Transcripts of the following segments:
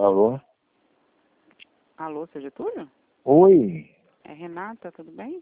Alô? Alô, seu Getúlio? Oi, É Renata, tudo bem?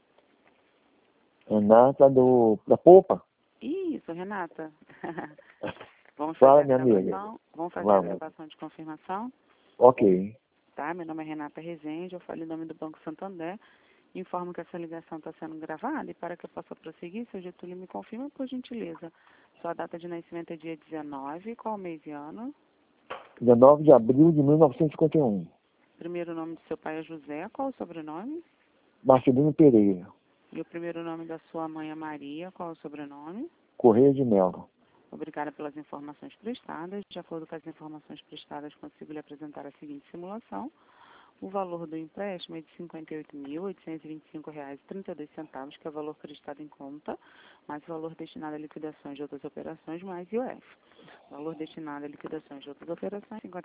Renata da Popa? Isso, Renata. Vamos Fala, fazer a minha amiga. gravação? Vamos fazer a Vamos. gravação de confirmação? Ok. Tá, meu nome é Renata Rezende, eu falo em nome do Banco Santander. Informo que essa ligação está sendo gravada e para que eu possa prosseguir, seu Getúlio me confirma, por gentileza. Sua data de nascimento é dia 19, qual mês e ano? 19 de abril de 1951. Primeiro nome do seu pai é José, qual o sobrenome? Marcelino Pereira, E o primeiro nome da sua mãe é Maria, qual o sobrenome? Correia de Melo. Obrigada pelas informações prestadas. De acordo com as informações prestadas, consigo lhe apresentar a seguinte simulação. O valor do empréstimo é de R$ 58.825,32, que é o valor acreditado em conta, mais o valor destinado a liquidações de outras operações, mais IOF. O valor destinado a liquidações de outras operações, R$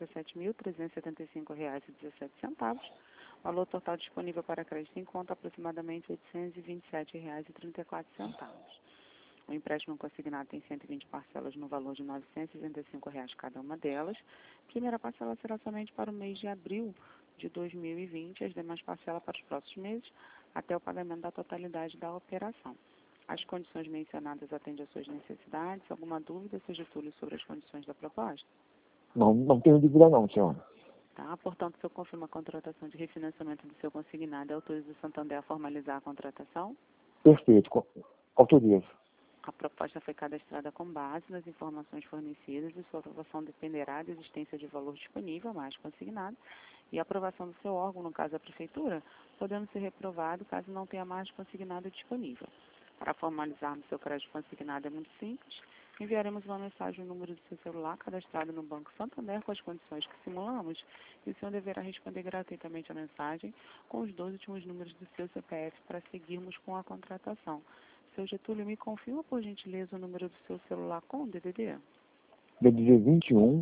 57.375,17. Valor total disponível para crédito em conta, aproximadamente R$ 827,34. O empréstimo consignado tem 120 parcelas no valor de R$ 965 cada uma delas. Primeira parcela será somente para o mês de abril de 2020, as demais parcelas para os próximos meses, até o pagamento da totalidade da operação. As condições mencionadas atendem às suas necessidades. Alguma dúvida, seu Getúlio, sobre as condições da proposta? Não tenho dúvida não, senhora. Tá? Portanto, o senhor confirma a contratação de refinanciamento do seu consignado e autoriza o Santander a formalizar a contratação? Perfeito. Autorizo. A proposta foi cadastrada com base nas informações fornecidas e sua aprovação dependerá da existência de valor disponível, mais consignado, e a aprovação do seu órgão, no caso a Prefeitura, podendo ser reprovado caso não tenha mais consignado disponível. Para formalizarmos seu crédito consignado é muito simples. Enviaremos uma mensagem no número do seu celular cadastrado no Banco Santander com as condições que simulamos e o senhor deverá responder gratuitamente a mensagem com os 2 últimos números do seu CPF para seguirmos com a contratação. Seu Getúlio, me confirma, por gentileza, o número do seu celular com o DDD? DDD 21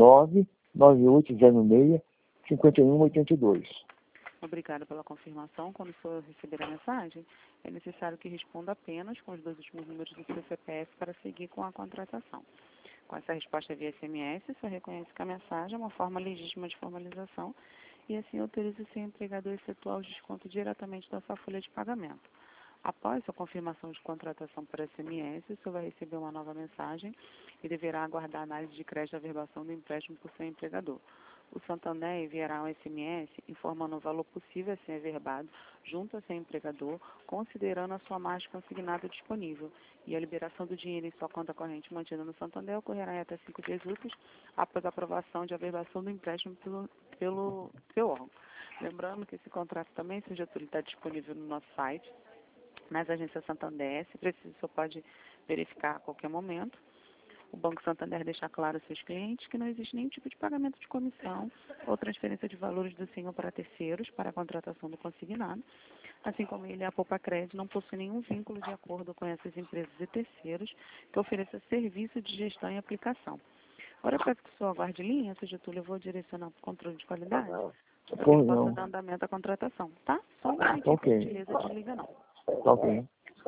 99806 5182. Obrigada pela confirmação. Quando o senhor receber a mensagem, é necessário que responda apenas com os 2 últimos números do seu CPF para seguir com a contratação. Com essa resposta via SMS, o senhor reconhece que a mensagem é uma forma legítima de formalização e assim autoriza o seu empregador a efetuar os descontos diretamente da sua folha de pagamento. Após a confirmação de contratação por SMS, o senhor vai receber uma nova mensagem e deverá aguardar a análise de crédito da averbação do empréstimo por seu empregador. O Santander enviará um SMS informando o valor possível a ser averbado junto ao seu empregador, considerando a sua margem consignada disponível. E a liberação do dinheiro em sua conta corrente mantida no Santander ocorrerá em até 5 dias úteis após a aprovação de averbação do empréstimo pelo seu órgão. Lembrando que esse contrato também, seu Getúlio, está disponível no nosso site, nas agências Santander. Se preciso, o senhor pode verificar a qualquer momento. O Banco Santander deixa claro aos seus clientes que não existe nenhum tipo de pagamento de comissão ou transferência de valores do senhor para terceiros para a contratação do consignado, assim como ele, a Poupa Crédito, não possui nenhum vínculo de acordo com essas empresas e terceiros que ofereçam serviço de gestão e aplicação. Agora, eu peço que o senhor aguarde linha, seu Getúlio, eu vou direcionar para o controle de qualidade, para que ele possa dar andamento à contratação, tá? Só um minutinho, por gentileza, desliga não. Ok.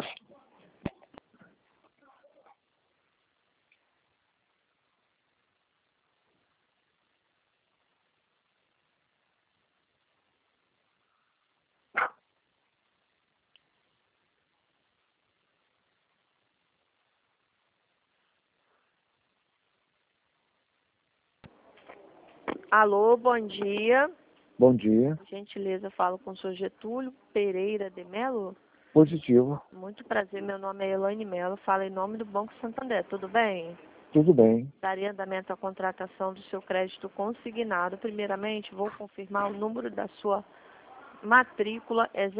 Alô, bom dia. Bom dia. Gentileza, falo com o senhor Getúlio Pereira de Melo. Positivo. Muito prazer, meu nome é Elaine Melo, falo em nome do Banco Santander, tudo bem? Tudo bem. Daria andamento à contratação do seu crédito consignado. Primeiramente, vou confirmar o número da sua matrícula, é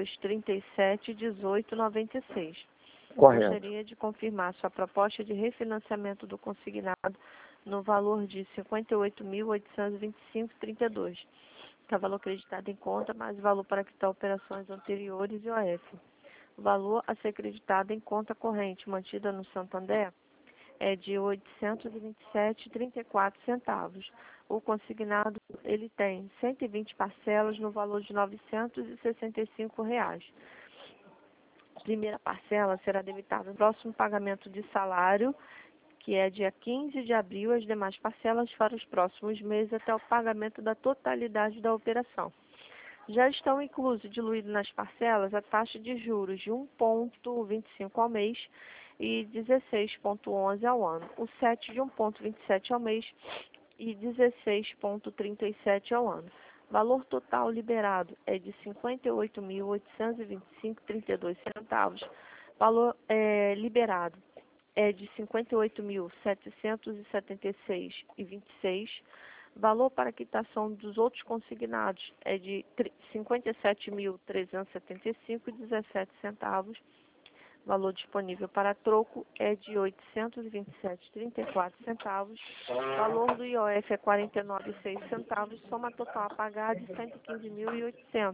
0237-1896. Correto. Gostaria de confirmar sua proposta de refinanciamento do consignado no valor de R$ 58.825,32. Que é o valor acreditado em conta, mais o valor para quitar operações anteriores e OF. O valor a ser acreditado em conta corrente mantida no Santander é de R$ 827,34. O consignado ele tem 120 parcelas no valor de R$ 965. A primeira parcela será debitada no próximo pagamento de salário, que é dia 15 de abril, as demais parcelas para os próximos meses até o pagamento da totalidade da operação. Já estão inclusos, diluídos nas parcelas, a taxa de juros de 1,25 ao mês e 16,11 ao ano, o SET de 1,27 ao mês e 16,37 ao ano. Valor total liberado é de R$ 58.825,32 centavos. Valor liberado é de R$ 58.776,26. Valor para quitação dos outros consignados é de R$ 57.375,17 centavos. Valor disponível para troco é de R$ 827,34 centavos. Valor do IOF é R$ 49,06 centavos. Soma total a pagar de R$ 115.800.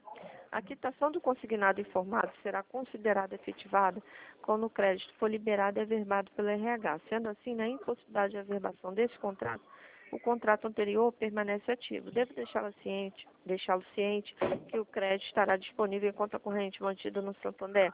A quitação do consignado informado será considerada efetivada quando o crédito for liberado e averbado pelo RH. Sendo assim, na impossibilidade de averbação desse contrato, o contrato anterior permanece ativo. Devo deixá-lo ciente que o crédito estará disponível em conta corrente mantida no Santander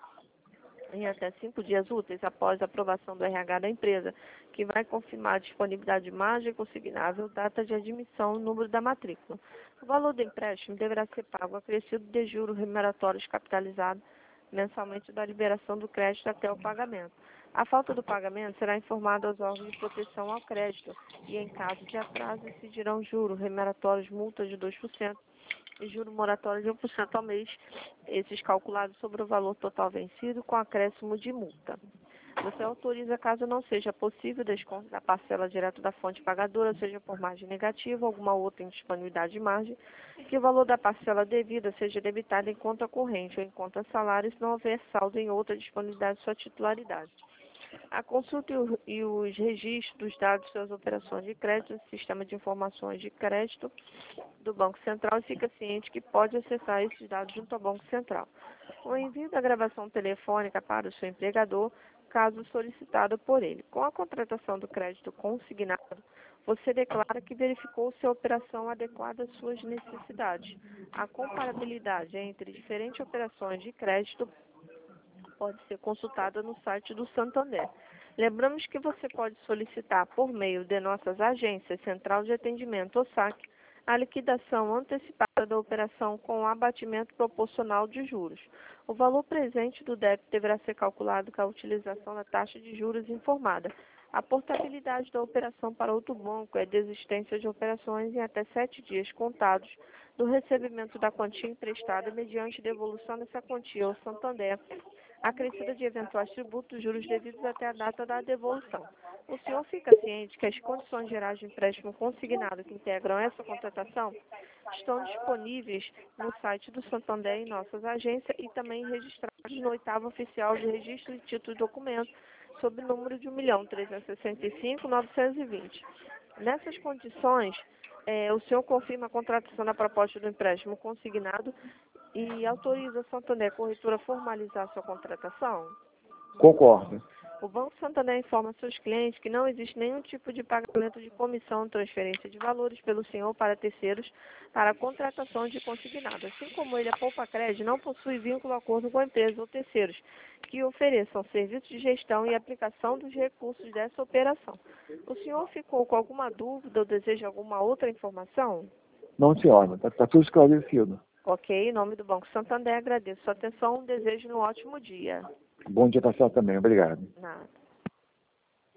em até 5 dias úteis após a aprovação do RH da empresa, que vai confirmar a disponibilidade de margem consignável, data de admissão e número da matrícula. O valor do empréstimo deverá ser pago acrescido de juros remuneratórios capitalizados mensalmente da liberação do crédito até o pagamento. A falta do pagamento será informada aos órgãos de proteção ao crédito e, em caso de atraso, incidirão juros remuneratórios, multa de 2%, e juro moratório de 1% ao mês, esses calculados sobre o valor total vencido com acréscimo de multa. Você autoriza, caso não seja possível, desconto da parcela direto da fonte pagadora, seja por margem negativa ou alguma outra indisponibilidade de margem, que o valor da parcela devida seja debitado em conta corrente ou em conta salário, se não houver saldo em outra disponibilidade de sua titularidade. A consulta e os registros dos dados de suas operações de crédito no Sistema de Informações de Crédito do Banco Central e fica ciente que pode acessar esses dados junto ao Banco Central. O envio da gravação telefônica para o seu empregador, caso solicitado por ele. Com a contratação do crédito consignado, você declara que verificou se a operação adequada às suas necessidades. A comparabilidade entre diferentes operações de crédito pode ser consultada no site do Santander. Lembramos que você pode solicitar por meio de nossas agências Central de Atendimento ou SAC a liquidação antecipada da operação com abatimento proporcional de juros. O valor presente do débito deverá ser calculado com a utilização da taxa de juros informada. A portabilidade da operação para outro banco é desistência de operações em até 7 dias contados do recebimento da quantia emprestada mediante devolução dessa quantia ao Santander, acrescida de eventuais tributos, juros devidos até a data da devolução. O senhor fica ciente que as condições gerais de empréstimo consignado que integram essa contratação estão disponíveis no site do Santander em nossas agências e também registrados no 8º Oficial de Registro de Títulos e Documentos, sob o número de 1.365.920. Nessas condições, o senhor confirma a contratação da proposta do empréstimo consignado e autoriza a Santander Corretora a formalizar sua contratação? Concordo. O Banco Santander informa seus clientes que não existe nenhum tipo de pagamento de comissão, transferência de valores pelo senhor para terceiros para a contratação de consignado. Assim como ele, a Poupa Crédito não possui vínculo acordo com empresas ou terceiros que ofereçam serviços de gestão e aplicação dos recursos dessa operação. O senhor ficou com alguma dúvida ou deseja alguma outra informação? Não, senhora. Está tudo esclarecido. Ok, em nome do Banco Santander, agradeço sua atenção e desejo um ótimo dia. Bom dia para a senhora também. Obrigado. Nada.